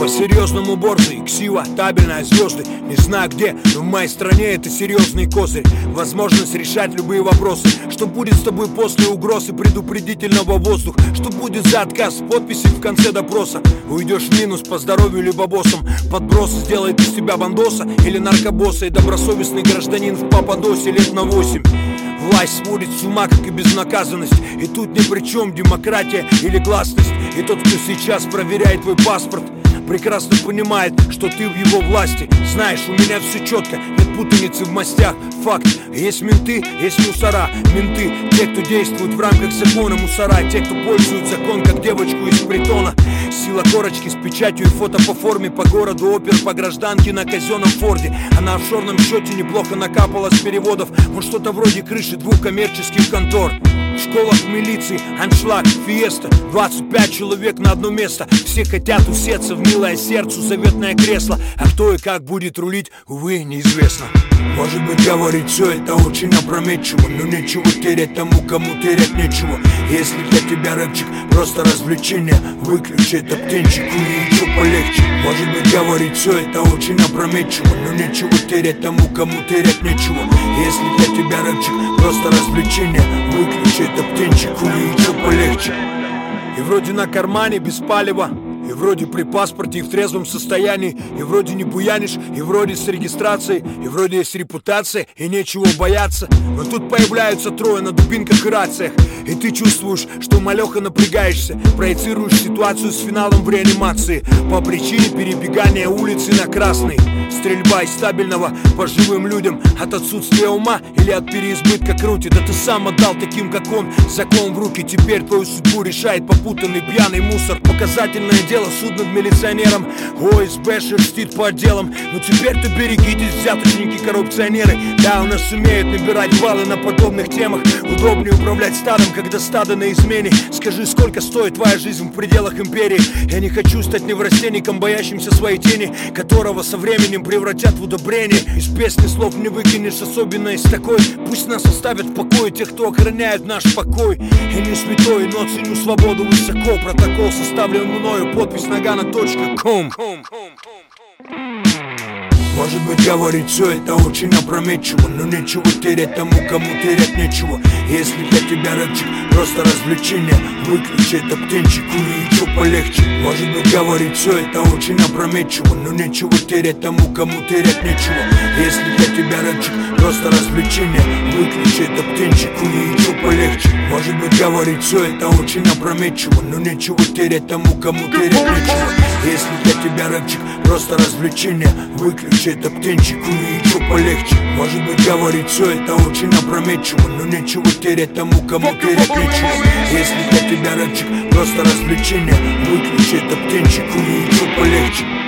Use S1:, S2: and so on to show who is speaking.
S1: по-серьезному борзый, ксива, табельная, звезды. Не знаю где, но в моей стране это серьезный козырь. Возможность решать любые вопросы. Что будет с тобой после угроз и предупредительного воздуха? Что будет за отказ подписи в конце допроса? Уйдешь в минус по здоровью либо боссом. Подброс сделает из тебя бандоса или наркобосса. И добросовестный гражданин в Пападосе лет на 8. Власть сводит с ума, как и безнаказанность. И тут ни при чем демократия или гласность. И тот, кто сейчас проверяет твой паспорт, прекрасно понимает, что ты в его власти. Знаешь, у меня все четко, нет путаницы в мастях. Факт, есть менты, есть мусора. Менты, те, кто действует в рамках закона. Мусора, те, кто пользует закон, как девочку из притона. Сила корочки с печатью и фото по форме. По городу опер, по гражданке на казенном форде. А на офшорном счете неплохо накапало с переводов. Вот что-то вроде крыши 2 коммерческих контор. В школах милиции, аншлаг, фиеста. 25 человек на одно место. Все хотят усеться в милое сердцу заветное кресло. А кто и как будет рулить, увы, неизвестно. Может быть, говорить все это очень опрометчиво, но нечего терять тому, кому терять нечего. Если для тебя рэпчик просто развлечение, выключи этот птенчик, и еще полегче. Может быть, говорить все это очень опрометчиво, но нечего терять тому, кому терять нечего. Если для тебя рэпчик просто развлечение, выключи этот птенчик, и еще полегче. И вроде на кармане без палева, и вроде при паспорте и в трезвом состоянии, и вроде не буянишь, и вроде с регистрацией, и вроде есть репутация, и нечего бояться. Но тут появляются трое на дубинках и рациях, и ты чувствуешь, что малеха напрягаешься. Проецируешь ситуацию с финалом в реанимации по причине перебегания улицы на красный. Стрельба из стабильного по живым людям от отсутствия ума или от переизбытка крути. Да ты сам отдал таким, как он, закон в руки. Теперь твою судьбу решает попутанный пьяный мусор. Показательное дело, суд над милиционером. ОСБ шерстит по отделам. Но теперь-то берегитесь, взяточники, коррупционеры. Да, у нас умеют набирать баллы на подобных темах. Удобнее управлять стадом, когда стадо на измене. Скажи, сколько стоит твоя жизнь в пределах империи? Я не хочу стать неврастенником, боящимся своей тени, которого со временем превратят в удобрение. Из песни слов не выкинешь, особенно из такой. Пусть нас оставят в покое те, кто охраняет наш покой. Я не святой, но ценю свободу высоко. Протокол составлен мною, подпись nagana.com. Может быть, говорить все это очень опрометчиво, но нечего терять тому, кому терять нечего. Если для тебя рэпчик просто развлечение, выключи этот птенчик, и еще полегче. Может быть, говорить все это очень опрометчиво, но нечего терять тому, кому терять нечего. Если для тебя рэпчик просто развлечение, выключи этот птенчик, и еще полегче. Может быть, говорить все это очень опрометчиво, но нечего терять тому, кому терять нечего. Если для тебя рэпчик просто развлечение, выключи это птенчик, и еще полегче. Может быть, говорить все это очень опрометчиво, но нечего терять тому, кому терять нечего. Если для тебя рэпчик просто развлечение, выключи это птенчик, и еще полегче.